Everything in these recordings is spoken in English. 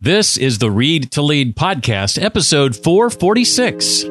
This is the Read to Lead podcast, episode 446.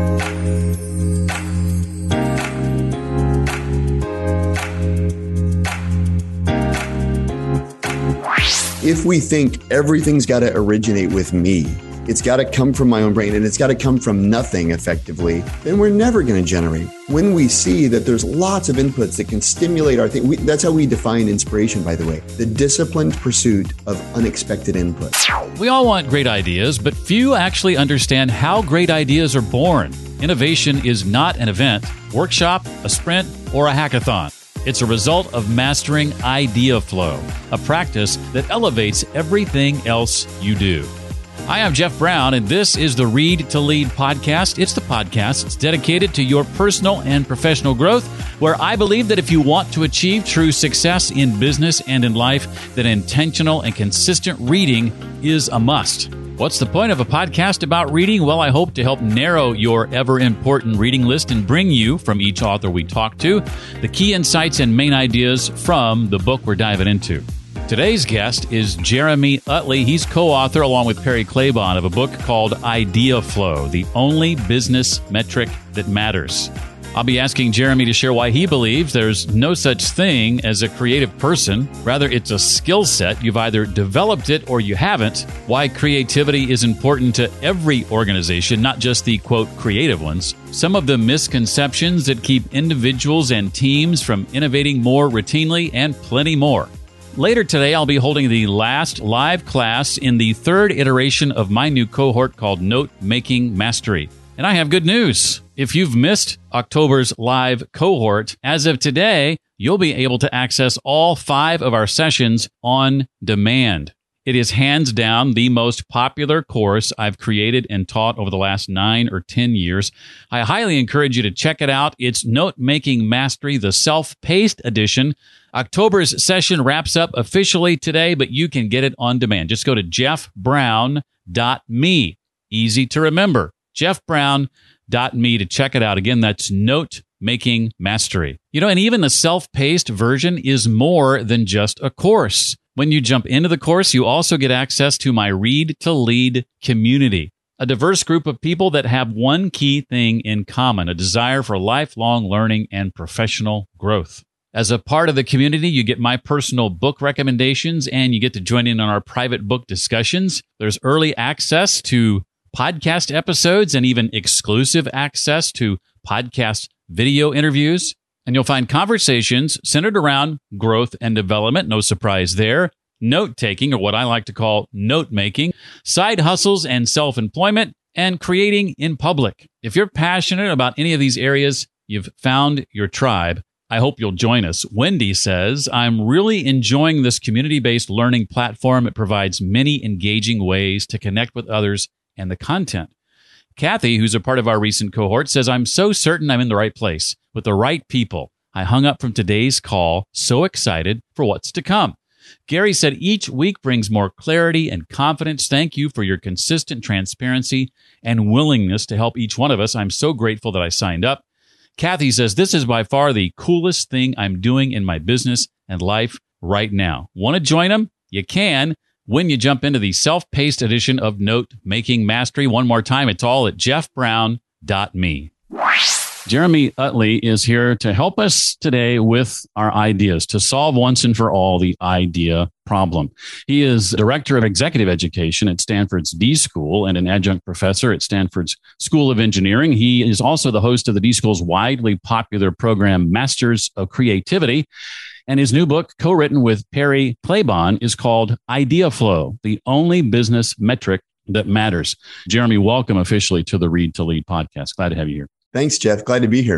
If we think everything's got to originate with me, it's got to come from my own brain, and it's got to come from nothing effectively, then we're never going to generate. When we see that there's lots of inputs that can stimulate our thing, that's how we define inspiration, by the way, the disciplined pursuit of unexpected inputs. We all want great ideas, but few actually understand how great ideas are born. Innovation is not an event, workshop, a sprint, or a hackathon. It's a result of mastering idea flow, a practice that elevates everything else you do. Hi, I'm Jeff Brown, and this is the Read to Lead podcast. It's the podcast that's dedicated to your personal and professional growth, where I believe that if you want to achieve true success in business and in life, then intentional and consistent reading is a must. What's the point of a podcast about reading? Well, I hope to help narrow your ever-important reading list and bring you, from each author we talk to, the key insights and main ideas from the book we're diving into. Today's guest is Jeremy Utley. He's co-author, along with Perry Claiborne, of a book called Idea Flow, the only business metric that matters. I'll be asking Jeremy to share why he believes there's no such thing as a creative person. Rather, it's a skill set. You've either developed it or you haven't. Why creativity is important to every organization, not just the, quote, creative ones. Some of the misconceptions that keep individuals and teams from innovating more routinely, and plenty more. Later today, I'll be holding the last live class in the third iteration of my new cohort called Note Making Mastery. And I have good news. If you've missed October's live cohort, as of today, you'll be able to access all 5 of our sessions on demand. It is hands down the most popular course I've created and taught over the last 9 or 10 years. I highly encourage you to check it out. It's Note Making Mastery, the self-paced edition. October's session wraps up officially today, but you can get it on demand. Just go to jeffbrown.me. Easy to remember. jeffbrown.me to check it out. Again, that's Note Making Mastery. And even the self-paced version is more than just a course. When you jump into the course, you also get access to my Read to Lead community, a diverse group of people that have one key thing in common, a desire for lifelong learning and professional growth. As a part of the community, you get my personal book recommendations, and you get to join in on our private book discussions. There's early access to podcast episodes and even exclusive access to podcast video interviews. And you'll find conversations centered around growth and development, no surprise there, note-taking, or what I like to call note-making, side hustles and self-employment, and creating in public. If you're passionate about any of these areas, you've found your tribe. I hope you'll join us. Wendy says, I'm really enjoying this community-based learning platform. It provides many engaging ways to connect with others and the content. Kathy, who's a part of our recent cohort, says, I'm so certain I'm in the right place with the right people. I hung up from today's call, so excited for what's to come. Gary said, each week brings more clarity and confidence. Thank you for your consistent transparency and willingness to help each one of us. I'm so grateful that I signed up. Kathy says, this is by far the coolest thing I'm doing in my business and life right now. Want to join them? You can when you jump into the self-paced edition of Note Making Mastery. One more time, it's all at jeffbrown.me. Jeremy Utley is here to help us today with our ideas, to solve once and for all the idea problem. He is Director of Executive Education at Stanford's D School and an adjunct professor at Stanford's School of Engineering. He is also the host of the D School's widely popular program, Masters of Creativity. And his new book, co-written with Perry Claiborne, is called Idea Flow, the only business metric that matters. Jeremy, welcome officially to the Read to Lead podcast. Glad to have you here. Thanks, Jeff. Glad to be here.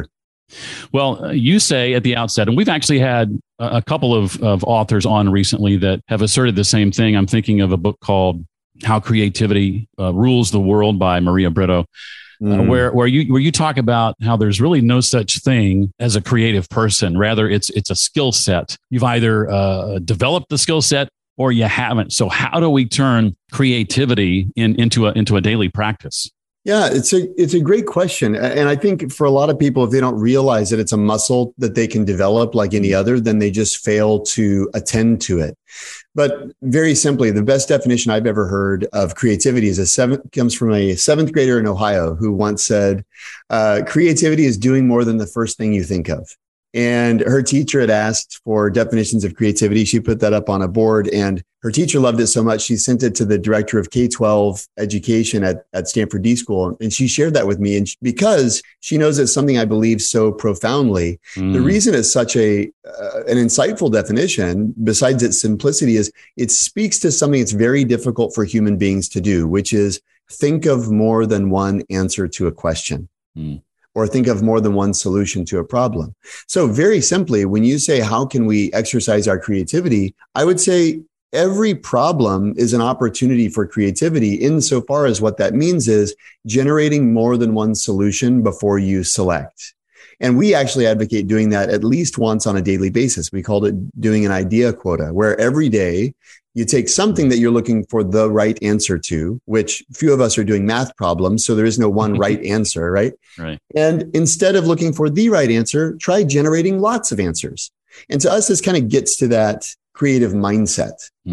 Well, you say at the outset, and we've actually had a couple of authors on recently that have asserted the same thing. I'm thinking of a book called How Creativity Rules the World by Maria Britto, where you talk about how there's really no such thing as a creative person. Rather, it's a skill set. You've either developed the skill set or you haven't. So how do we turn creativity into a daily practice? Yeah, it's a great question. And I think for a lot of people, if they don't realize that it's a muscle that they can develop like any other, then they just fail to attend to it. But very simply, the best definition I've ever heard of creativity comes from a seventh grader in Ohio who once said, creativity is doing more than the first thing you think of. And her teacher had asked for definitions of creativity. She put that up on a board, and her teacher loved it so much, she sent it to the director of K-12 education at Stanford D School. And she shared that with me. And because she knows it's something I believe so profoundly, the reason it's such an insightful definition, besides its simplicity, is it speaks to something that's very difficult for human beings to do, which is think of more than one answer to a question. Or think of more than one solution to a problem. So very simply, when you say, how can we exercise our creativity? I would say every problem is an opportunity for creativity, insofar as what that means is generating more than one solution before you select. And we actually advocate doing that at least once on a daily basis. We called it doing an idea quota, where every day you take something that you're looking for the right answer to, which few of us are doing math problems. So there is no one right answer, right? Right. And instead of looking for the right answer, try generating lots of answers. And to us, this kind of gets to that creative mindset.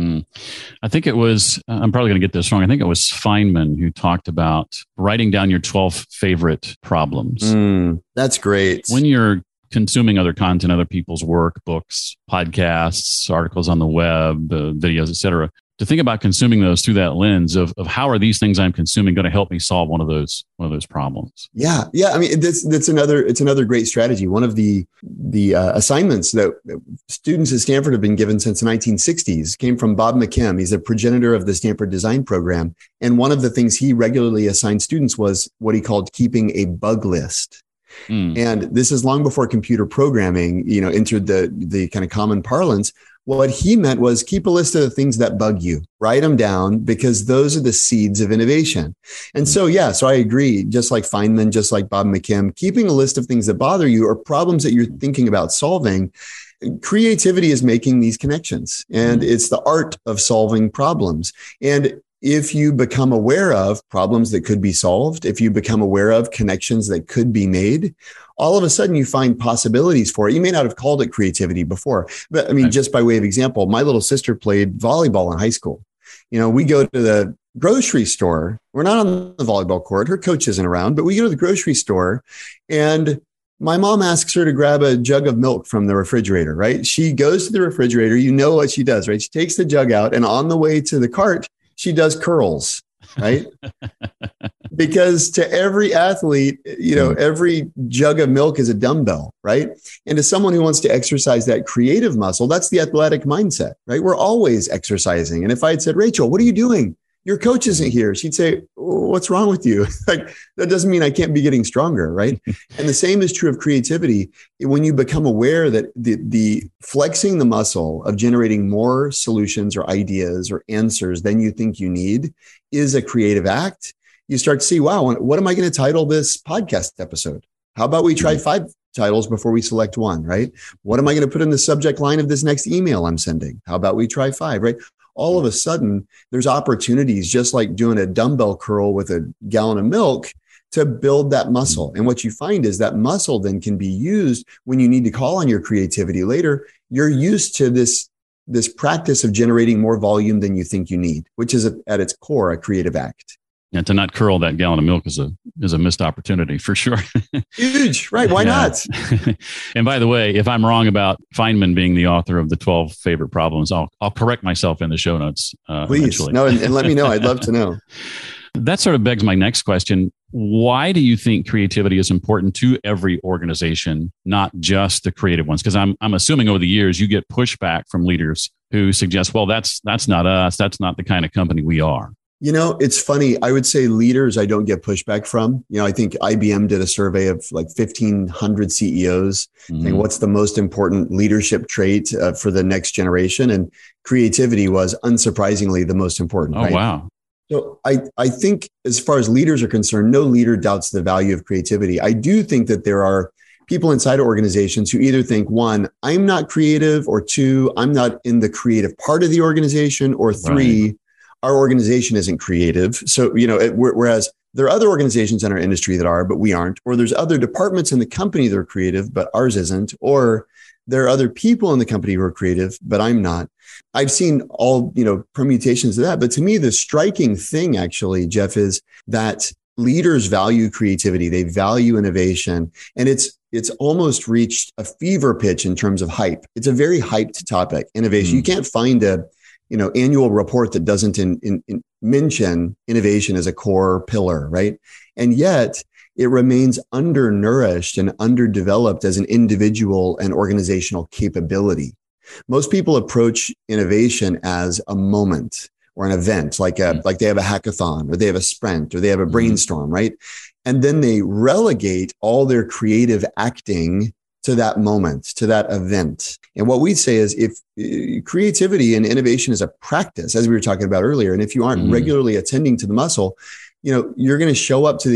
I think it was, I'm probably going to get this wrong. I think it was Feynman who talked about writing down your 12 favorite problems. That's great. When you're consuming other content, other people's work, books, podcasts, articles on the web, videos, etc., to think about consuming those through that lens of how are these things I'm consuming going to help me solve one of those problems? Yeah. I mean, it's another great strategy. One of the assignments that students at Stanford have been given since the 1960s came from Bob McKim. He's a progenitor of the Stanford Design Program, and one of the things he regularly assigned students was what he called keeping a bug list. And this is long before computer programming, entered the kind of common parlance. What he meant was keep a list of the things that bug you, write them down, because those are the seeds of innovation. And so I agree, just like Feynman, just like Bob McKim, keeping a list of things that bother you or problems that you're thinking about solving. Creativity is making these connections, and it's the art of solving problems. And if you become aware of problems that could be solved, if you become aware of connections that could be made, all of a sudden you find possibilities for it. You may not have called it creativity before, but I mean, just by way of example, my little sister played volleyball in high school. We go to the grocery store. We're not on the volleyball court. Her coach isn't around, but we go to the grocery store, and my mom asks her to grab a jug of milk from the refrigerator, right? She goes to the refrigerator. You know what she does, right? She takes the jug out, and on the way to the cart, she does curls, right? Because to every athlete, every jug of milk is a dumbbell, right? And to someone who wants to exercise that creative muscle, that's the athletic mindset, right? We're always exercising. And if I had said, Rachel, what are you doing? Your coach isn't here. She'd say, what's wrong with you? Like, that doesn't mean I can't be getting stronger, right? And the same is true of creativity. When you become aware that the flexing the muscle of generating more solutions or ideas or answers than you think you need is a creative act, you start to see, wow, what am I going to title this podcast episode? How about we try 5 titles before we select one, right? What am I going to put in the subject line of this next email I'm sending? How about we try 5, right? All of a sudden, there's opportunities, just like doing a dumbbell curl with a gallon of milk, to build that muscle. And what you find is that muscle then can be used when you need to call on your creativity later. You're used to this practice of generating more volume than you think you need, which is at its core a creative act. And to not curl that gallon of milk is a missed opportunity for sure. Huge, right? Why not? And by the way, if I'm wrong about Feynman being the author of the 12 favorite problems, I'll correct myself in the show notes. Please, eventually. No, and let me know. I'd love to know. That sort of begs my next question. Why do you think creativity is important to every organization, not just the creative ones? Because I'm assuming over the years you get pushback from leaders who suggest, well, that's not us. That's not the kind of company we are. It's funny. I would say leaders I don't get pushback from. I think IBM did a survey of like 1,500 CEOs saying what's the most important leadership trait for the next generation. And creativity was unsurprisingly the most important. Oh, right? Wow. So I think as far as leaders are concerned, no leader doubts the value of creativity. I do think that there are people inside organizations who either think, 1, I'm not creative, or 2, I'm not in the creative part of the organization, or 3, our organization isn't creative. So, whereas there are other organizations in our industry that are, but we aren't, or there's other departments in the company that are creative, but ours isn't, or there are other people in the company who are creative, but I'm not. I've seen all, permutations of that. But to me, the striking thing actually, Jeff, is that leaders value creativity. They value innovation. And it's almost reached a fever pitch in terms of hype. It's a very hyped topic, innovation. You can't find a, annual report that doesn't mention innovation as a core pillar, right? And yet it remains undernourished and underdeveloped as an individual and organizational capability. Most people approach innovation as a moment or an event, like they have a hackathon or they have a sprint or they have a brainstorm, right? And then they relegate all their creative acting to that moment, to that event. And what we say is if creativity and innovation is a practice, as we were talking about earlier, and if you aren't regularly attending to the muscle, you're going to show up to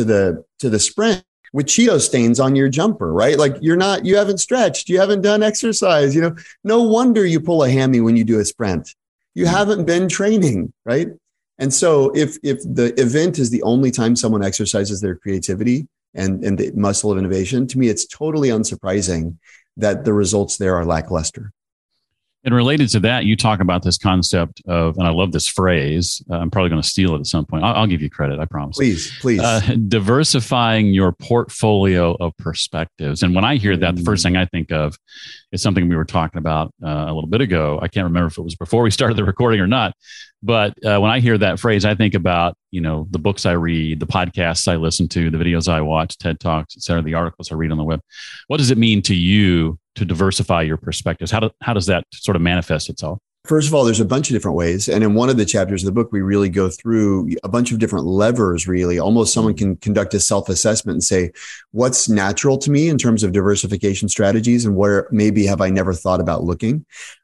the sprint with Cheeto stains on your jumper, right? Like you haven't stretched, you haven't done exercise, no wonder you pull a hammy when you do a sprint. You haven't been training, right? And so if the event is the only time someone exercises their creativity and the muscle of innovation, to me, it's totally unsurprising that the results there are lackluster. And related to that, you talk about this concept of, and I love this phrase, I'm probably going to steal it at some point. I'll give you credit, I promise. Please. Diversifying your portfolio of perspectives. And when I hear that, the first thing I think of is something we were talking about a little bit ago. I can't remember if it was before we started the recording or not. But when I hear that phrase, I think about, the books I read, the podcasts I listen to, the videos I watch, TED Talks, et cetera, the articles I read on the web. What does it mean to you to diversify your perspectives? How does that sort of manifest itself? First of all, there's a bunch of different ways. And in one of the chapters of the book, we really go through a bunch of different levers, really. Almost someone can conduct a self-assessment and say, what's natural to me in terms of diversification strategies and where maybe have I never thought about looking?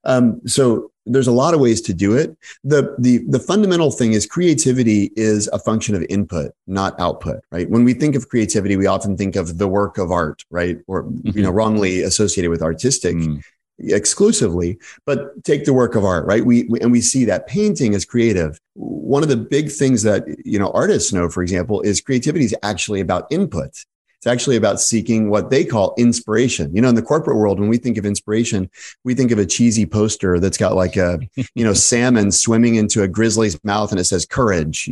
So there's a lot of ways to do it. The fundamental thing is creativity is a function of input, not output, right? When we think of creativity, we often think of the work of art, right? Or, wrongly associated with artistic exclusively, but take the work of art, right? We see that painting is creative. One of the big things that, artists know, for example, is creativity is actually about input. It's actually about seeking what they call inspiration. In the corporate world, when we think of inspiration, we think of a cheesy poster that's got like a, salmon swimming into a grizzly's mouth and it says courage,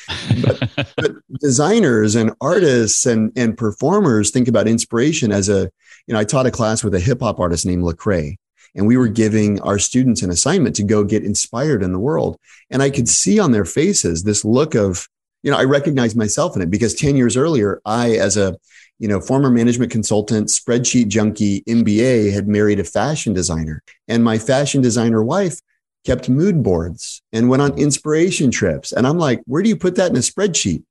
but designers and artists and performers think about inspiration as I taught a class with a hip hop artist named Lecrae, and we were giving our students an assignment to go get inspired in the world. And I could see on their faces this look of, I recognized myself in it because 10 years earlier, I, as a, former management consultant, spreadsheet junkie, MBA, had married a fashion designer, and my fashion designer wife kept mood boards and went on inspiration trips. And I'm like, where do you put that in a spreadsheet?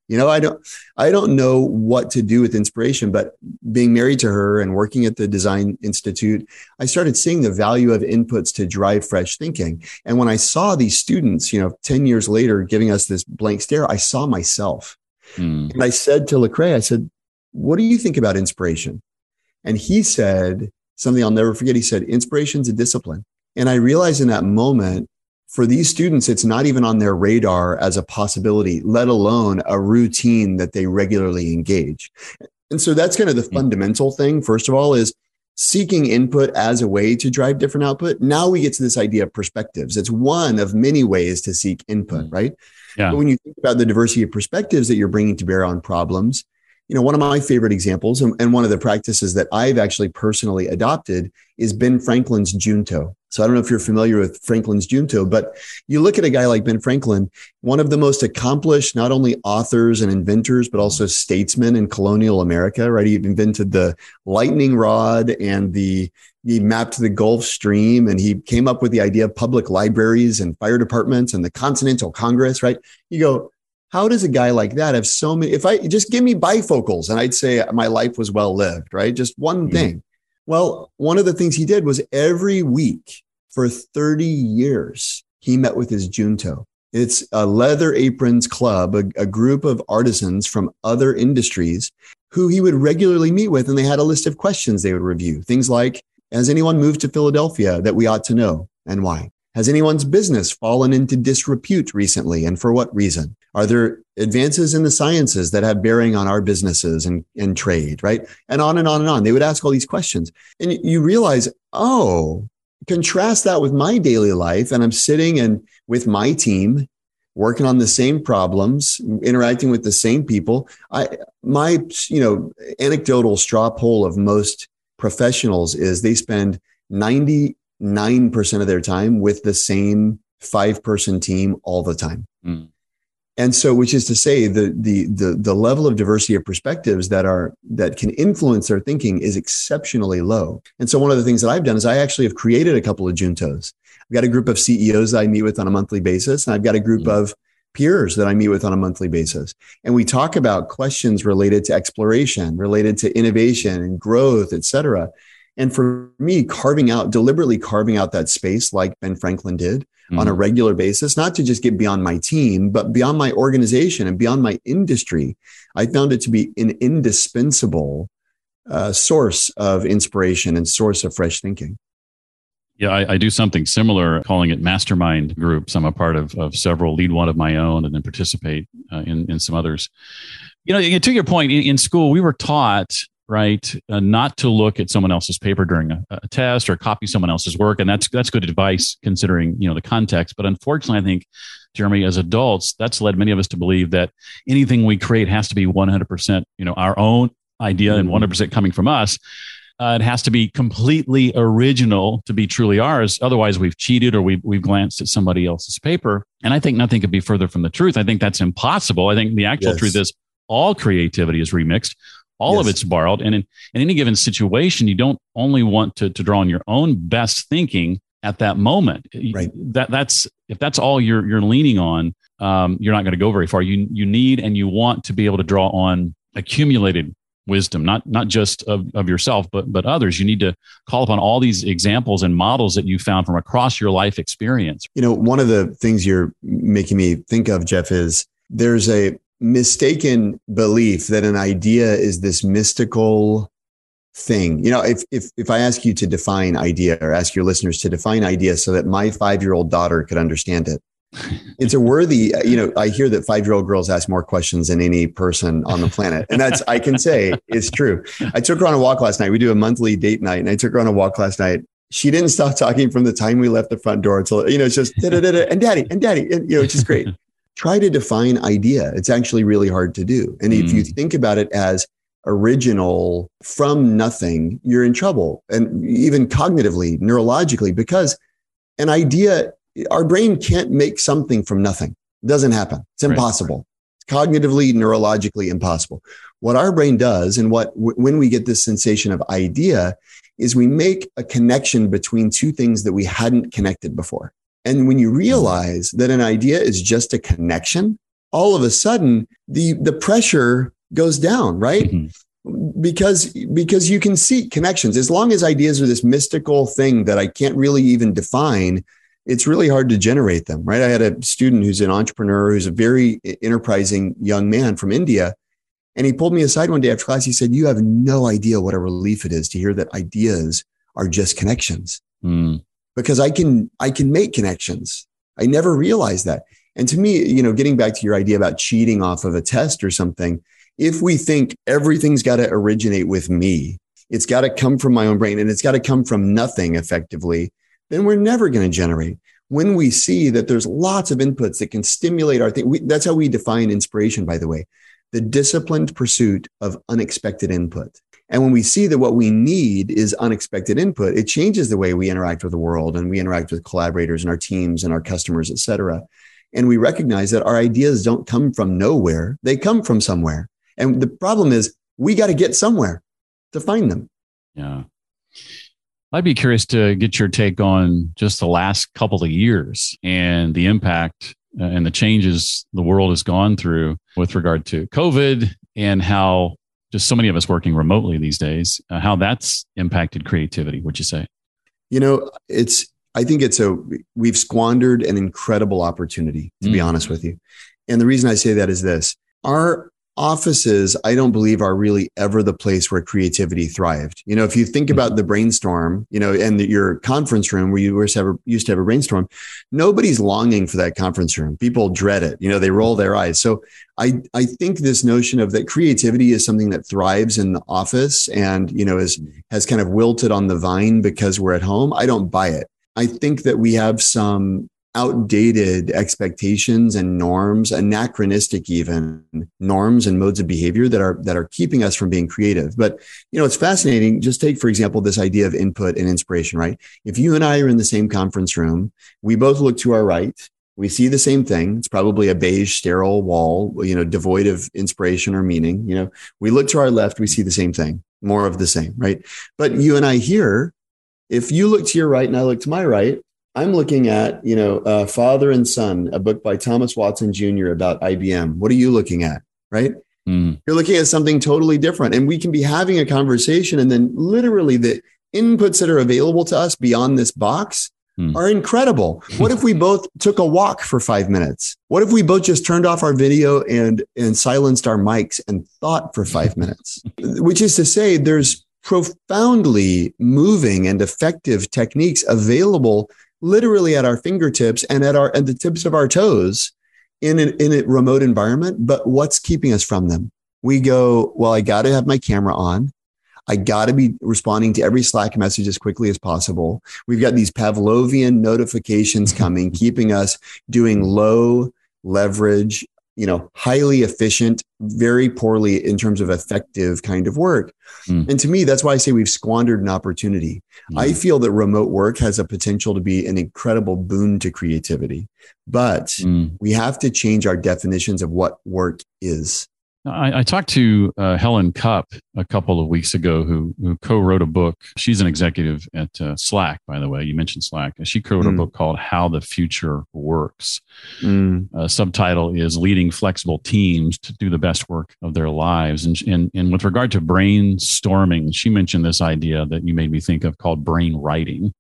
I don't know what to do with inspiration, but being married to her and working at the Design Institute, I started seeing the value of inputs to drive fresh thinking. And when I saw these students, 10 years later, giving us this blank stare, I saw myself. And I said to Lecrae, I said, what do you think about inspiration? And he said something I'll never forget. He said, inspiration's a discipline. And I realized in that moment, for these students, it's not even on their radar as a possibility, let alone a routine that they regularly engage. And so that's kind of the fundamental thing. First of all, is seeking input as a way to drive different output. Now we get to this idea of perspectives. It's one of many ways to seek input, right? Yeah. But when you think about the diversity of perspectives that you're bringing to bear on problems, one of my favorite examples and one of the practices that I've actually personally adopted is Ben Franklin's Junto. So I don't know if you're familiar with Franklin's Junto, but you look at a guy like Ben Franklin, one of the most accomplished, not only authors and inventors, but also statesmen in colonial America, right? He invented the lightning rod and he mapped the Gulf Stream, and he came up with the idea of public libraries and fire departments and the Continental Congress, right? You go, how does a guy like that have so many? If I just give me bifocals and I'd say my life was well lived, right? Just one thing. Well, one of the things he did was every week for 30 years, he met with his Junto. It's a leather aprons club, a group of artisans from other industries who he would regularly meet with. And they had a list of questions they would review. Things like, has anyone moved to Philadelphia that we ought to know and why? Has anyone's business fallen into disrepute recently? And for what reason? Are there advances in the sciences that have bearing on our businesses and trade, right? And on and on and on. They would ask all these questions. And you realize, oh, contrast that with my daily life. And I'm sitting and with my team, working on the same problems, interacting with the same people. My anecdotal straw poll of most professionals is they spend 99% of their time with the same 5-person team all the time. Mm. And so, which is to say, the level of diversity of perspectives that can influence their thinking is exceptionally low. And so, one of the things that I've done is I actually have created a couple of juntos. I've got a group of CEOs that I meet with on a monthly basis, and I've got a group of peers that I meet with on a monthly basis. And we talk about questions related to exploration, related to innovation and growth, et cetera. And for me, deliberately carving out that space like Ben Franklin did on a regular basis, not to just get beyond my team, but beyond my organization and beyond my industry, I found it to be an indispensable source of inspiration and source of fresh thinking. Yeah, I do something similar, calling it mastermind groups. I'm a part of several, lead one of my own, and then participate in some others. To your point, in school, we were taught, right, not to look at someone else's paper during a test or copy someone else's work. And that's good advice considering, the context. But unfortunately, I think, Jeremy, as adults, that's led many of us to believe that anything we create has to be 100%, our own idea and 100% coming from us. It has to be completely original to be truly ours. Otherwise, we've cheated or we've glanced at somebody else's paper. And I think nothing could be further from the truth. I think that's impossible. I think the actual truth is all creativity is remixed. All of it's borrowed. And in any given situation, you don't only want to draw on your own best thinking at that moment. Right. If that's all you're leaning on, you're not going to go very far. You need and you want to be able to draw on accumulated wisdom, not just of yourself, but others. You need to call upon all these examples and models that you found from across your life experience. One of the things you're making me think of, Jeff, is there's a mistaken belief that an idea is this mystical thing. If I ask you to define idea, or ask your listeners to define idea so that my 5-year-old daughter could understand it, it's a worthy, I hear that 5-year-old girls ask more questions than any person on the planet. And that's, I can say is true. I took her on a walk last night. We do a monthly date night, and I took her on a walk last night. She didn't stop talking from the time we left the front door until, it's just and daddy, and which is great. Try to define idea. It's actually really hard to do. And if you think about it as original from nothing, you're in trouble. And even cognitively, neurologically, because an idea, our brain can't make something from nothing. It doesn't happen. It's impossible. It's cognitively, neurologically impossible. What our brain does, and when we get this sensation of idea, is we make a connection between two things that we hadn't connected before. And when you realize that an idea is just a connection, all of a sudden the pressure goes down, right? Mm-hmm. Because you can see connections. As long as ideas are this mystical thing that I can't really even define, it's really hard to generate them, right? I had a student who's an entrepreneur, who's a very enterprising young man from India. And he pulled me aside one day after class. He said, "You have no idea what a relief it is to hear that ideas are just connections." Because I can make connections. I never realized that. And to me, getting back to your idea about cheating off of a test or something, if we think everything's got to originate with me, it's got to come from my own brain, and it's got to come from nothing effectively, then we're never going to generate. When we see that there's lots of inputs that can stimulate our thing, that's how we define inspiration, by the way, the disciplined pursuit of unexpected input. And when we see that what we need is unexpected input, it changes the way we interact with the world, and we interact with collaborators and our teams and our customers, et cetera. And we recognize that our ideas don't come from nowhere. They come from somewhere. And the problem is we got to get somewhere to find them. Yeah. I'd be curious to get your take on just the last couple of years and the impact and the changes the world has gone through with regard to COVID, and how just so many of us working remotely these days, how that's impacted creativity, would you say? I think we've squandered an incredible opportunity, to be honest with you. And the reason I say that is this: our offices, I don't believe are really ever the place where creativity thrived. If you think about the brainstorm, and your conference room where you used to have a brainstorm, nobody's longing for that conference room. People dread it. They roll their eyes. So I think this notion of that creativity is something that thrives in the office and, has kind of wilted on the vine because we're at home. I don't buy it. I think that we have some outdated expectations and norms, anachronistic even norms and modes of behavior that are keeping us from being creative. But, it's fascinating. Just take, for example, this idea of input and inspiration, right? If you and I are in the same conference room, we both look to our right. We see the same thing. It's probably a beige, sterile wall, devoid of inspiration or meaning. We look to our left, we see the same thing, more of the same, right? But you and I here, if you look to your right and I look to my right, I'm looking at, Father and Son, a book by Thomas Watson Jr. about IBM. What are you looking at, right? You're looking at something totally different. And we can be having a conversation and then literally the inputs that are available to us beyond this box are incredible. What if we both took a walk for 5 minutes? What if we both just turned off our video and silenced our mics and thought for 5 minutes? Which is to say, there's profoundly moving and effective techniques available literally at our fingertips and at the tips of our toes in a remote environment. But what's keeping us from them? We go, well, I got to have my camera on. I got to be responding to every Slack message as quickly as possible. We've got these Pavlovian notifications coming, keeping us doing low leverage, highly efficient, very poorly in terms of effective kind of work. And to me, that's why I say we've squandered an opportunity. I feel that remote work has a potential to be an incredible boon to creativity, but we have to change our definitions of what work is. I talked to Helen Kupp a couple of weeks ago, who co-wrote a book. She's an executive at Slack, by the way. You mentioned Slack. She co-wrote a book called How the Future Works. Subtitle is Leading Flexible Teams to Do the Best Work of Their Lives. And with regard to brainstorming, she mentioned this idea that you made me think of called brain writing.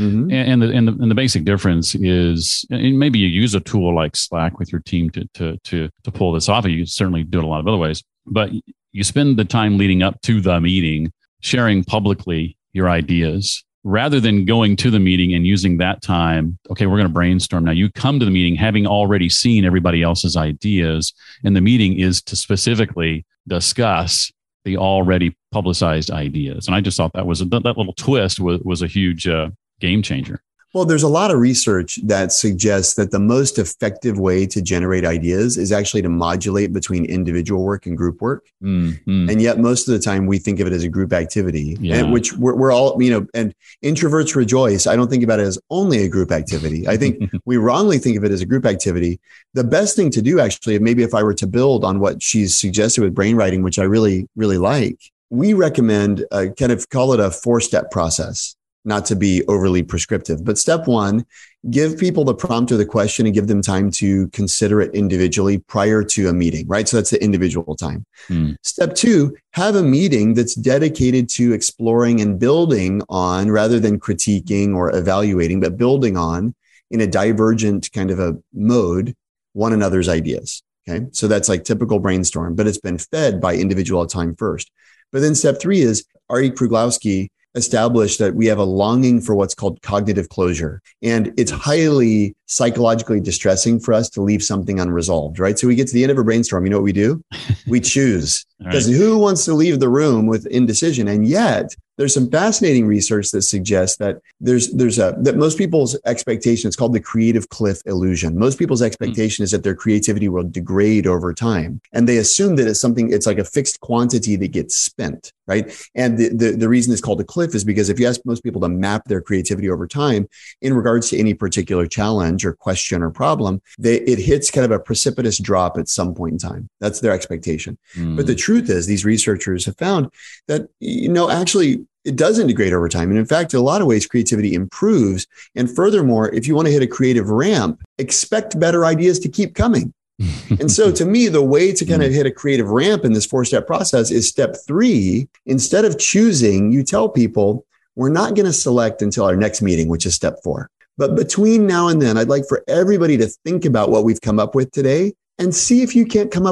And the basic difference is, and maybe you use a tool like Slack with your team to pull this off. You certainly do it a lot of other ways, but you spend the time leading up to the meeting sharing publicly your ideas rather than going to the meeting and using that time. Okay, we're going to brainstorm. Now you come to the meeting having already seen everybody else's ideas, and the meeting is to specifically discuss the already publicized ideas. And I just thought that little twist was a huge game changer. Well, there's a lot of research that suggests that the most effective way to generate ideas is actually to modulate between individual work and group work. And yet most of the time we think of it as a group activity, which we're all, and introverts rejoice. I don't think about it as only a group activity. I think we wrongly think of it as a group activity. The best thing to do, actually, maybe if I were to build on what she's suggested with brain writing, which I really, really like, we recommend kind of call it a 4-step process. Not to be overly prescriptive, but step 1, give people the prompt or the question and give them time to consider it individually prior to a meeting, right? So that's the individual time. Step 2, have a meeting that's dedicated to exploring and building on, rather than critiquing or evaluating, but building on in a divergent kind of a mode, one another's ideas. Okay. So that's like typical brainstorm, but it's been fed by individual time first. But then step 3 is Ari Pruglowski established that we have a longing for what's called cognitive closure. And it's highly psychologically distressing for us to leave something unresolved, right? So we get to the end of a brainstorm. You know what we do? We choose. Because who wants to leave the room with indecision? And yet there's some fascinating research that suggests that that most people's expectation, it's called the creative cliff illusion. Most people's expectation is that their creativity will degrade over time. And they assume that it's like a fixed quantity that gets spent, right? And the reason it's called a cliff is because if you ask most people to map their creativity over time in regards to any particular challenge or question or problem, it hits kind of a precipitous drop at some point in time. That's their expectation. But the truth is, these researchers have found that, actually, it does integrate over time. And in fact, in a lot of ways, creativity improves. And furthermore, if you want to hit a creative ramp, expect better ideas to keep coming. And so to me, the way to kind of hit a creative ramp in this 4-step process is step 3. Instead of choosing, you tell people, we're not going to select until our next meeting, which is step 4. But between now and then, I'd like for everybody to think about what we've come up with today and see if you can't come up with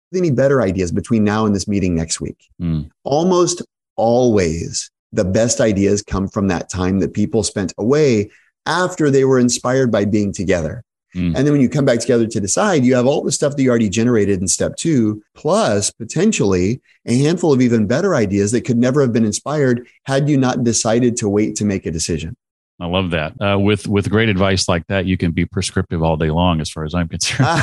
any better ideas between now and this meeting next week? Almost always the best ideas come from that time that people spent away after they were inspired by being together. And then when you come back together to decide, you have all the stuff that you already generated in step 2, plus potentially a handful of even better ideas that could never have been inspired had you not decided to wait to make a decision. I love that. With great advice like that, you can be prescriptive all day long, as far as I'm concerned.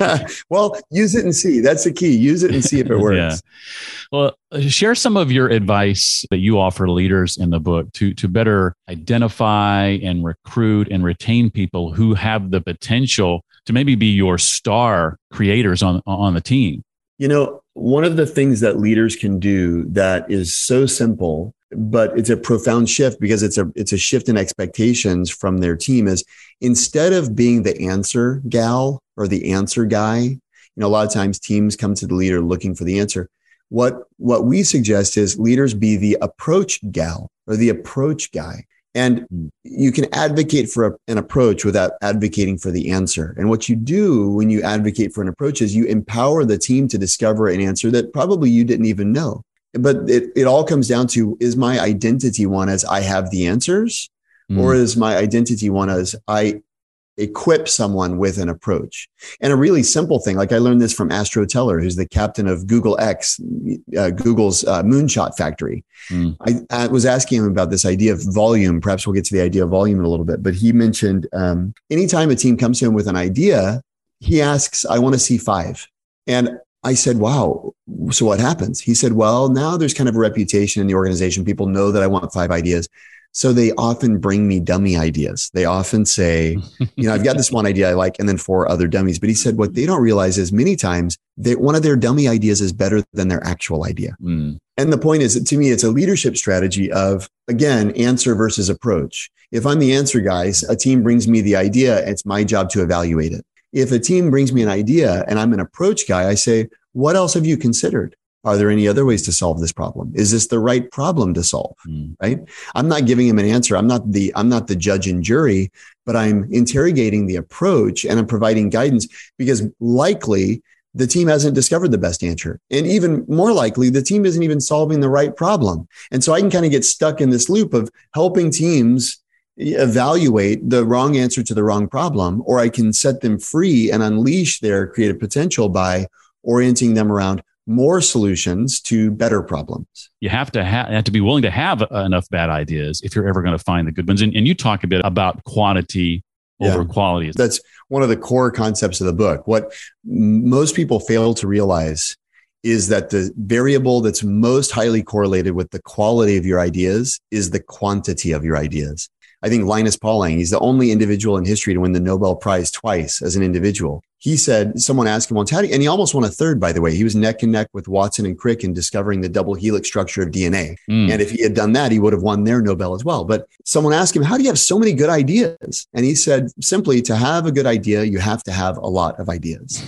Well, use it and see. That's the key. Use it and see if it works. Yeah. Well, share some of your advice that you offer leaders in the book to better identify and recruit and retain people who have the potential to maybe be your star creators on the team. You know, one of the things that leaders can do that is so simple, but it's a profound shift because it's a shift in expectations from their team, is instead of being the answer gal or the answer guy, you know, a lot of times teams come to the leader looking for the answer. What we suggest is leaders be the approach gal or the approach guy. And you can advocate for an approach without advocating for the answer. And what you do when you advocate for an approach is you empower the team to discover an answer that probably you didn't even know. But it all comes down to, is my identity one as I have the answers, or is my identity one as I equip someone with an approach? And a really simple thing, like I learned this from Astro Teller, who's the captain of Google X, Google's moonshot factory. I was asking him about this idea of volume. Perhaps we'll get to the idea of volume in a little bit, but he mentioned anytime a team comes to him with an idea, he asks, I want to see 5. And I said, wow, so what happens? He said, well, now there's kind of a reputation in the organization. People know that I want 5 ideas. So they often bring me dummy ideas. They often say, you know, I've got this one idea I like, and then 4 other dummies. But he said, what they don't realize is many times one of their dummy ideas is better than their actual idea. And the point is, to me, it's a leadership strategy of, again, answer versus approach. If I'm the answer guy, a team brings me the idea, it's my job to evaluate it. If a team brings me an idea and I'm an approach guy, I say, what else have you considered? Are there any other ways to solve this problem? Is this the right problem to solve? Right? I'm not giving him an answer. I'm not the judge and jury, but I'm interrogating the approach and I'm providing guidance, because likely the team hasn't discovered the best answer. And even more likely, the team isn't even solving the right problem. And so I can kind of get stuck in this loop of helping teams evaluate the wrong answer to the wrong problem, or I can set them free and unleash their creative potential by orienting them around more solutions to better problems. You have to be willing to have enough bad ideas if you're ever going to find the good ones. And you talk a bit about quantity over quality. That's one of the core concepts of the book. What most people fail to realize is that the variable that's most highly correlated with the quality of your ideas is the quantity of your ideas. I think Linus Pauling, he's the only individual in history to win the Nobel Prize twice as an individual. He said, someone asked him once, and he almost won a third, by the way. He was neck and neck with Watson and Crick in discovering the double helix structure of DNA. And if he had done that, he would have won their Nobel as well. But someone asked him, how do you have so many good ideas? And he said, simply, to have a good idea, you have to have a lot of ideas.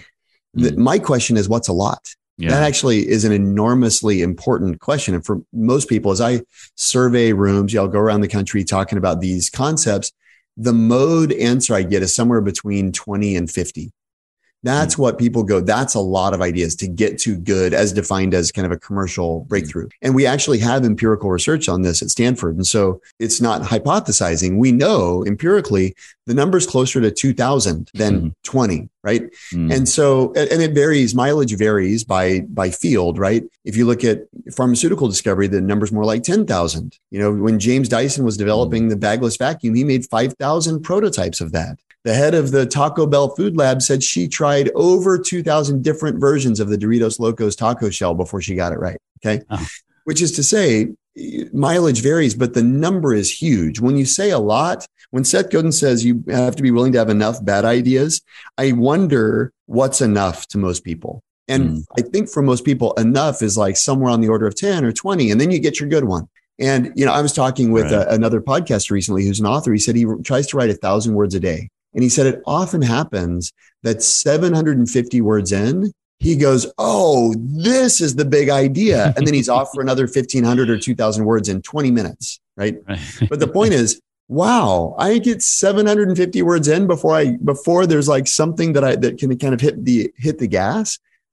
My question is, what's a lot? Yeah. That actually is an enormously important question. And for most people, as I survey rooms, I'll go around the country talking about these concepts. The mode answer I get is somewhere between 20 and 50. That's what people go, that's a lot of ideas to get to good, as defined as kind of a commercial breakthrough. And we actually have empirical research on this at Stanford. And so it's not hypothesizing. We know empirically the number's closer to 2,000 than 20, right? And so, and it varies, mileage varies by field, right? If you look at pharmaceutical discovery, the number's more like 10,000. You know, when James Dyson was developing the bagless vacuum, he made 5,000 prototypes of that. The head of the Taco Bell Food Lab said she tried over 2,000 different versions of the Doritos Locos taco shell before she got it right. Okay. Which is to say, mileage varies, but the number is huge. When you say a lot, when Seth Godin says you have to be willing to have enough bad ideas, I wonder what's enough to most people. And I think for most people, enough is like somewhere on the order of 10 or 20, and then you get your good one. And, you know, I was talking with another podcaster recently who's an author. He said he tries to write 1,000 words a day. And he said it often happens that 750 words in, he goes, oh, this is the big idea. And then he's off for another 1,500 or 2,000 words in 20 minutes, right? But the point is, wow, I get 750 words in before there's like something that can kind of hit the gas.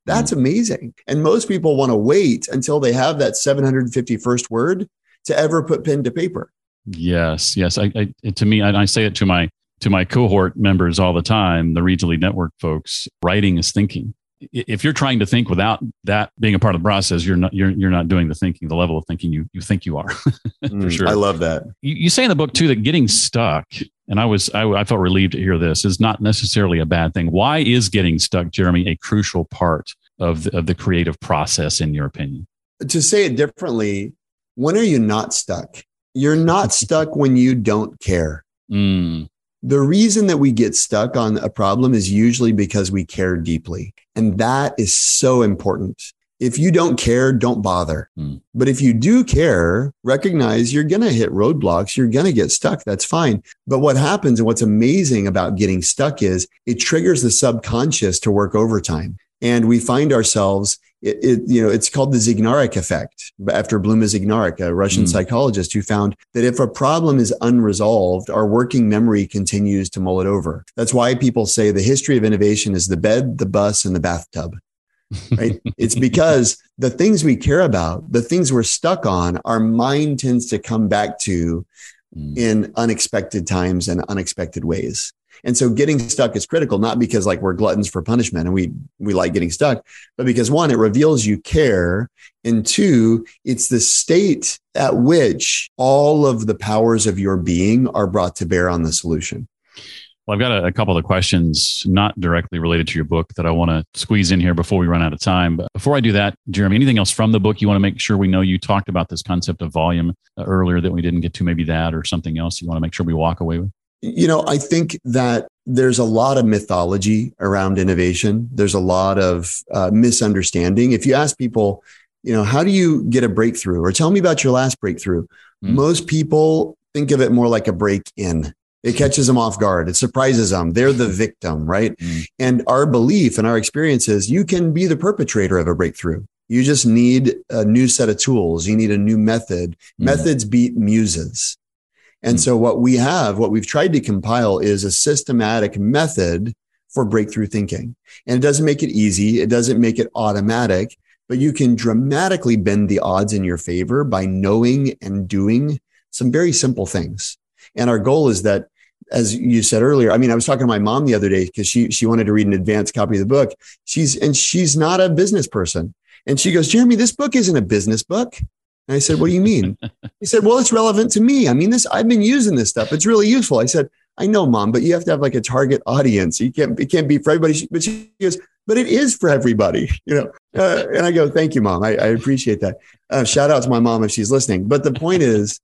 That's amazing. And most people want to wait until they have that 751st word to ever put pen to paper. Yes. To me, I say it to my cohort members all the time, the Regional Lead Network folks. Writing is thinking. If you're trying to think without that being a part of the process, you're not doing the thinking, the level of thinking you think you are. For sure. I love that. You say in the book too that getting stuck, and I felt relieved to hear this, is not necessarily a bad thing. Why is getting stuck, Jeremy, a crucial part of the creative process, in your opinion? To say it differently, when are you not stuck? You're not stuck when you don't care. The reason that we get stuck on a problem is usually because we care deeply. And that is so important. If you don't care, don't bother. But if you do care, recognize you're going to hit roadblocks. You're going to get stuck. That's fine. But what happens and what's amazing about getting stuck is it triggers the subconscious to work overtime. And we find ourselves, it's called the Zygarnik effect, after Bluma Zygarnik, a Russian psychologist who found that if a problem is unresolved, our working memory continues to mull it over. That's why people say the history of innovation is the bed, the bus, and the bathtub. Right? It's because the things we care about, the things we're stuck on, our mind tends to come back to in unexpected times and unexpected ways. And so getting stuck is critical, not because like we're gluttons for punishment and we like getting stuck, but because one, it reveals you care. And two, it's the state at which all of the powers of your being are brought to bear on the solution. Well, I've got a couple of questions not directly related to your book that I want to squeeze in here before we run out of time. But before I do that, Jeremy, anything else from the book you want to make sure we know? You talked about this concept of volume earlier that we didn't get to, maybe that or something else you want to make sure we walk away with? I think that there's a lot of mythology around innovation. There's a lot of misunderstanding. If you ask people, how do you get a breakthrough, or tell me about your last breakthrough? Most people think of it more like a break-in. It catches them off guard. It surprises them. They're the victim, right? And our belief and our experience is you can be the perpetrator of a breakthrough. You just need a new set of tools. You need a new method. Methods beat muses. And so what we've tried to compile is a systematic method for breakthrough thinking. And it doesn't make it easy. It doesn't make it automatic, but you can dramatically bend the odds in your favor by knowing and doing some very simple things. And our goal is that, as you said earlier, I was talking to my mom the other day because she wanted to read an advanced copy of the book. She's not a business person. And she goes, Jeremy, this book isn't a business book. And I said, what do you mean? He said, well, it's relevant to me. I've been using this stuff. It's really useful. I said, I know, Mom, but you have to have like a target audience. It can't be for everybody. But she goes, but it is for everybody, And I go, thank you, Mom. I appreciate that. Shout out to my mom if she's listening. But the point is,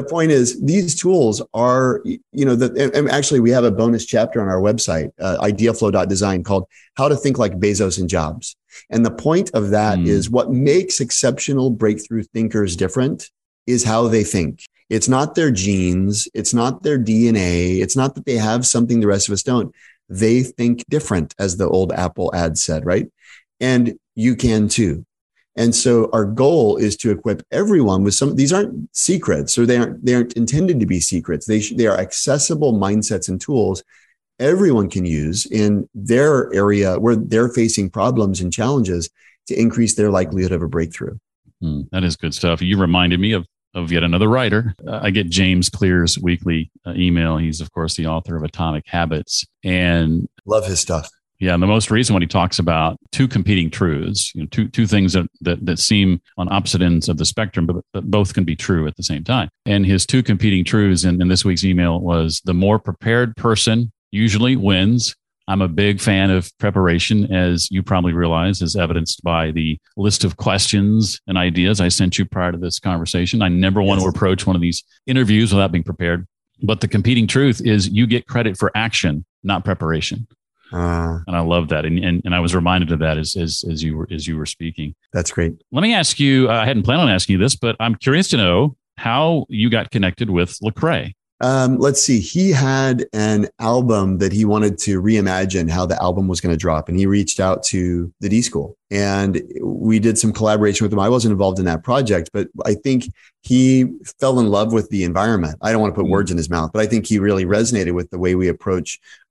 these tools are, and actually we have a bonus chapter on our website, ideaflow.design, called How to Think Like Bezos and Jobs. And the point of that is what makes exceptional breakthrough thinkers different is how they think. It's not their genes. It's not their DNA. It's not that they have something the rest of us don't. They think different, as the old Apple ad said, right? And you can too. And so our goal is to equip everyone with these aren't secrets, or they aren't intended to be secrets. They are accessible mindsets and tools everyone can use in their area where they're facing problems and challenges to increase their likelihood of a breakthrough. That is good stuff. You reminded me of yet another writer. I get James Clear's weekly email. He's, of course, the author of Atomic Habits, and love his stuff. Yeah, and the most recent one, he talks about two competing truths, two things that seem on opposite ends of the spectrum, but both can be true at the same time. And his two competing truths in this week's email was the more prepared person usually wins. I'm a big fan of preparation, as you probably realize, as evidenced by the list of questions and ideas I sent you prior to this conversation. I never want to approach one of these interviews without being prepared. But the competing truth is you get credit for action, not preparation. And I love that. And I was reminded of that as you were speaking. That's great. Let me ask you, I hadn't planned on asking you this, but I'm curious to know how you got connected with Lecrae. Let's see. He had an album that he wanted to reimagine how the album was going to drop. And he reached out to the D School and we did some collaboration with him. I wasn't involved in that project, but I think he fell in love with the environment. I don't want to put words in his mouth, but I think he really resonated with the way we approach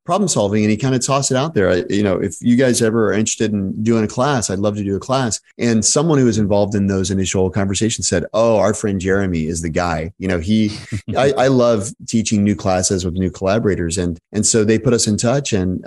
problem solving. And he kind of tossed it out there. If you guys ever are interested in doing a class, I'd love to do a class. And someone who was involved in those initial conversations said, "Oh, our friend Jeremy is the guy." I love teaching new classes with new collaborators. And so they put us in touch, and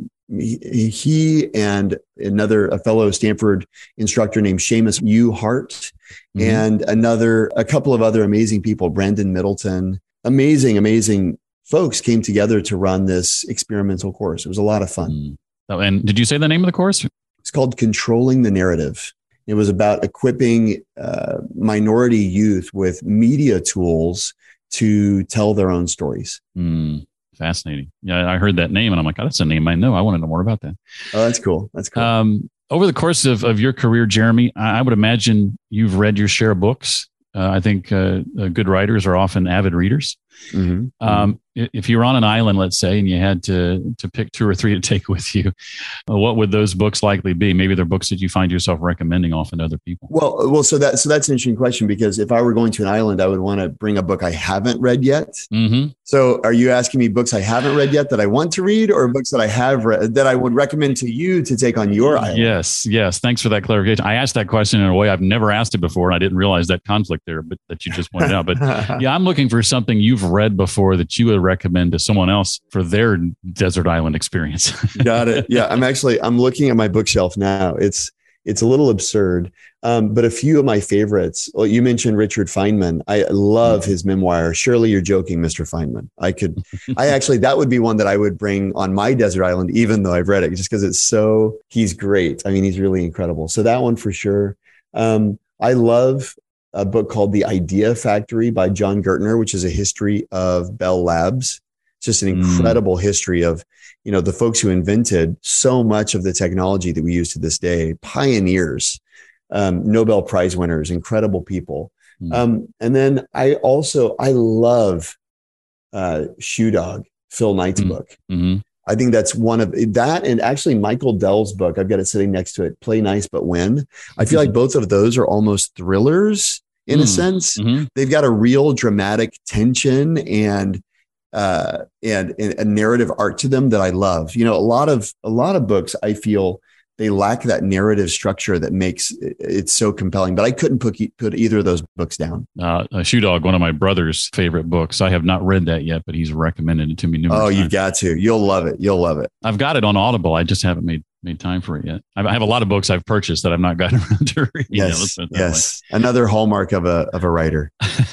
he and a fellow Stanford instructor named Seamus U. Hart, and a couple of other amazing people, Brandon Middleton, amazing folks came together to run this experimental course. It was a lot of fun. Oh, and did you say the name of the course? It's called Controlling the Narrative. It was about equipping minority youth with media tools to tell their own stories. Fascinating. Yeah, I heard that name and I'm like, oh, that's a name I know. I want to know more about that. Oh, that's cool. That's cool. Over the course of your career, Jeremy, I would imagine you've read your share of books. I think good writers are often avid readers. If you were on an island, let's say, and you had to pick 2 or 3 to take with you, what would those books likely be? Maybe they're books that you find yourself recommending often to other people. Well, so that's an interesting question, because if I were going to an island, I would want to bring a book I haven't read yet. So are you asking me books I haven't read yet that I want to read, or books that I have read that I would recommend to you to take on your island? Yes. Thanks for that clarification. I asked that question in a way I've never asked it before, and I didn't realize that conflict there, but that you just pointed out. But yeah, I'm looking for something you've read before that you would recommend to someone else for their desert island experience. Got it. Yeah, I'm looking at my bookshelf now. It's a little absurd, but a few of my favorites. Well, you mentioned Richard Feynman. I love his memoir. Surely You're Joking, Mr. Feynman. That would be one that I would bring on my desert island, even though I've read it, just because he's great. I mean, he's really incredible. So that one for sure. I love a book called The Idea Factory by John Gertner, which is a history of Bell Labs. It's just an incredible history of, the folks who invented so much of the technology that we use to this day, pioneers, Nobel Prize winners, incredible people. And then I love Shoe Dog, Phil Knight's book. I think that's one of that. And actually Michael Dell's book, I've got it sitting next to it, Play Nice, But Win. I feel like both of those are almost thrillers in a sense. They've got a real dramatic tension and a narrative art to them that I love. A lot of books, I feel they lack that narrative structure that makes it so compelling, but I couldn't put either of those books down. Shoe Dog, one of my brother's favorite books. I have not read that yet, but he's recommended it to me numerous times. You've got to. You'll love it. I've got it on Audible. I just haven't made time for it yet. I have a lot of books I've purchased that I've not gotten around to reading. Yes. Another hallmark of a writer.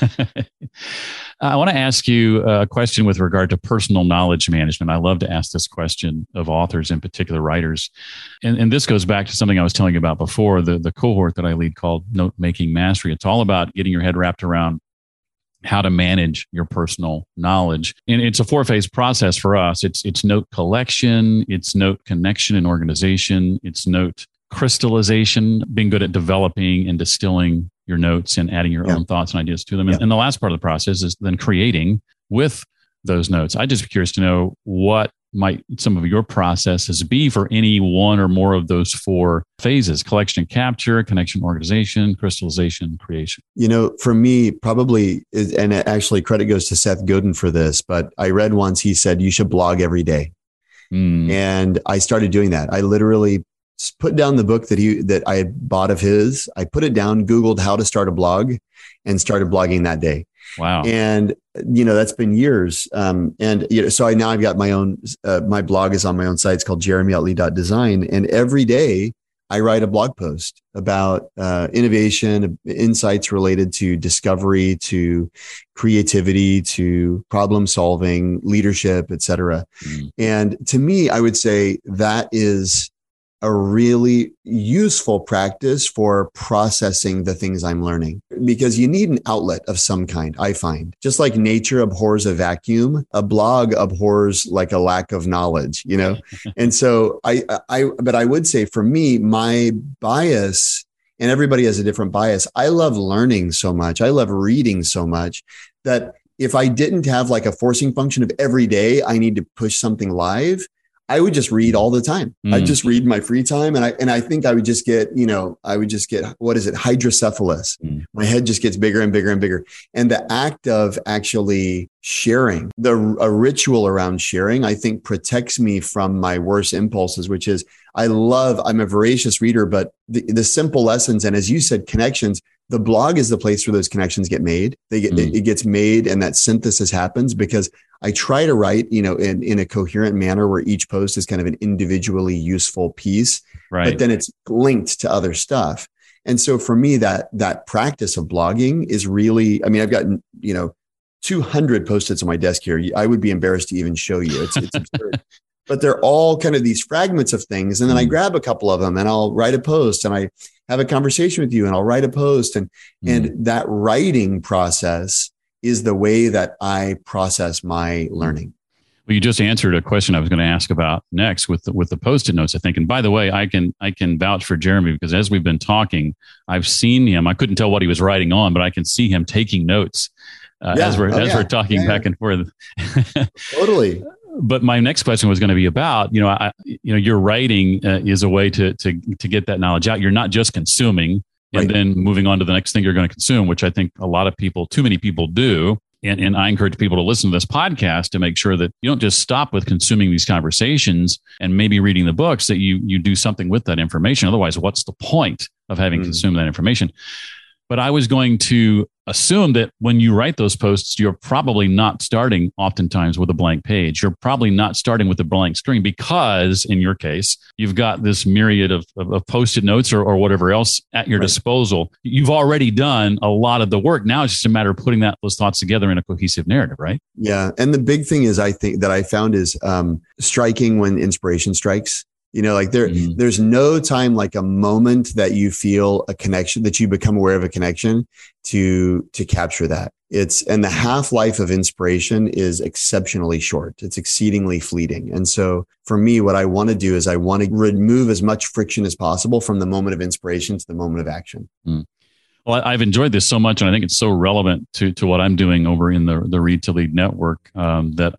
I want to ask you a question with regard to personal knowledge management. I love to ask this question of authors, in particular writers. And this goes back to something I was telling you about before, the cohort that I lead called Note Making Mastery. It's all about getting your head wrapped around how to manage your personal knowledge. And it's a 4-phase process for us. It's note collection, it's note connection and organization, it's note crystallization, being good at developing and distilling your notes and adding your own thoughts and ideas to them. And the last part of the process is then creating with those notes. I'd just be curious to know what might some of your processes be for any one or more of those 4 phases: collection and capture, connection, organization, crystallization, creation. For me, probably, and actually credit goes to Seth Godin for this, but I read once, he said, you should blog every day. And I started doing that. I literally put down the book that I had bought of his. I put it down, Googled how to start a blog, and started blogging that day. Wow. And, that's been years. So I've got my own, my blog is on my own site. It's called jeremyutley.design. And every day I write a blog post about innovation, insights related to discovery, to creativity, to problem solving, leadership, et cetera. And to me, I would say that is a really useful practice for processing the things I'm learning, because you need an outlet of some kind. I find, just like nature abhors a vacuum, a blog abhors like a lack of knowledge, And so but I would say for me, my bias, and everybody has a different bias. I love learning so much. I love reading so much that if I didn't have like a forcing function of every day, I need to push something live, I would just read all the time. I'd just read in my free time. And I think I would just get, what is it? Hydrocephalus. My head just gets bigger and bigger and bigger. And the act of actually sharing, a ritual around sharing, I think protects me from my worst impulses, which is I'm a voracious reader, but the simple lessons. And as you said, connections, the blog is the place where those connections get made. It gets made, and that synthesis happens because I try to write, in a coherent manner where each post is kind of an individually useful piece, but then it's linked to other stuff. And so for me, that practice of blogging is really, I've got, 200 Post-its on my desk here. I would be embarrassed to even show you. It's absurd. But they're all kind of these fragments of things. And then I grab a couple of them and I'll write a post, and I have a conversation with you and I'll write a post. And that writing process is the way that I process my learning. Well, you just answered a question I was going to ask about next with the Post-it notes, I think. And by the way, I can vouch for Jeremy, because as we've been talking, I've seen him. I couldn't tell what he was writing on, but I can see him taking notes as we're talking back and forth. Totally. But my next question was going to be about, your writing is a way to get that knowledge out. You're not just consuming and then moving on to the next thing you're going to consume, which I think too many people do. And I encourage people to listen to this podcast to make sure that you don't just stop with consuming these conversations and maybe reading the books, that you do something with that information. Otherwise, what's the point of having consumed that information? But I was going to assume that when you write those posts, you're probably not starting oftentimes with a blank page. You're probably not starting with a blank screen, because in your case, you've got this myriad of Post-it notes or whatever else at your disposal. You've already done a lot of the work. Now it's just a matter of putting those thoughts together in a cohesive narrative, right? Yeah. And the big thing is, I think that I found is striking when inspiration strikes. There's no time like a moment that you feel a connection, that you become aware of a connection to capture that. And the half-life of inspiration is exceptionally short. It's exceedingly fleeting. And so for me, what I want to do is I want to remove as much friction as possible from the moment of inspiration to the moment of action. Well, I've enjoyed this so much, and I think it's so relevant to what I'm doing over in the Read to Lead network that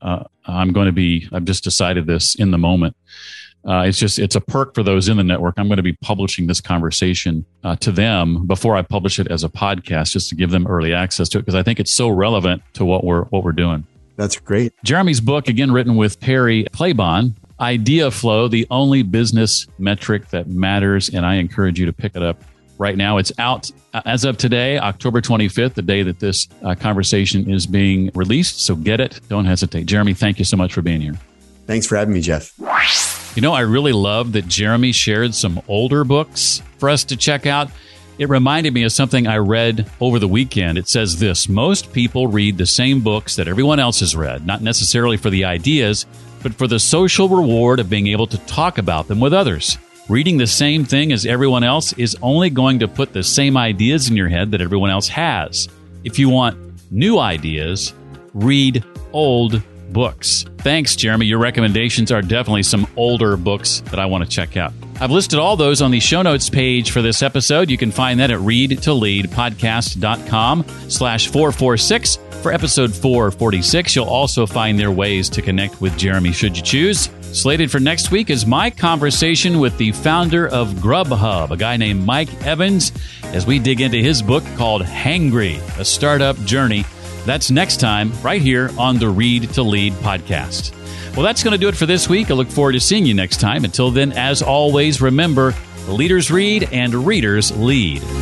I've just decided this in the moment. It's a perk for those in the network. I'm going to be publishing this conversation to them before I publish it as a podcast, just to give them early access to it, because I think it's so relevant to what we're doing. That's great. Jeremy's book, again, written with Perry Claiborne, Idea Flow, the only business metric that matters. And I encourage you to pick it up right now. It's out as of today, October 25th, the day that this conversation is being released. So get it. Don't hesitate. Jeremy, thank you so much for being here. Thanks for having me, Jeff. I really love that Jeremy shared some older books for us to check out. It reminded me of something I read over the weekend. It says this: most people read the same books that everyone else has read, not necessarily for the ideas, but for the social reward of being able to talk about them with others. Reading the same thing as everyone else is only going to put the same ideas in your head that everyone else has. If you want new ideas, read old books. Thanks, Jeremy. Your recommendations are definitely some older books that I want to check out. I've listed all those on the show notes page for this episode. You can find that at readtoleadpodcast.com/446 for episode 446. You'll also find their ways to connect with Jeremy should you choose. Slated for next week is my conversation with the founder of Grubhub, a guy named Mike Evans, as we dig into his book called Hangry, a startup journey. That's next time, right here on the Read to Lead podcast. Well, that's going to do it for this week. I look forward to seeing you next time. Until then, as always, remember, leaders read and readers lead.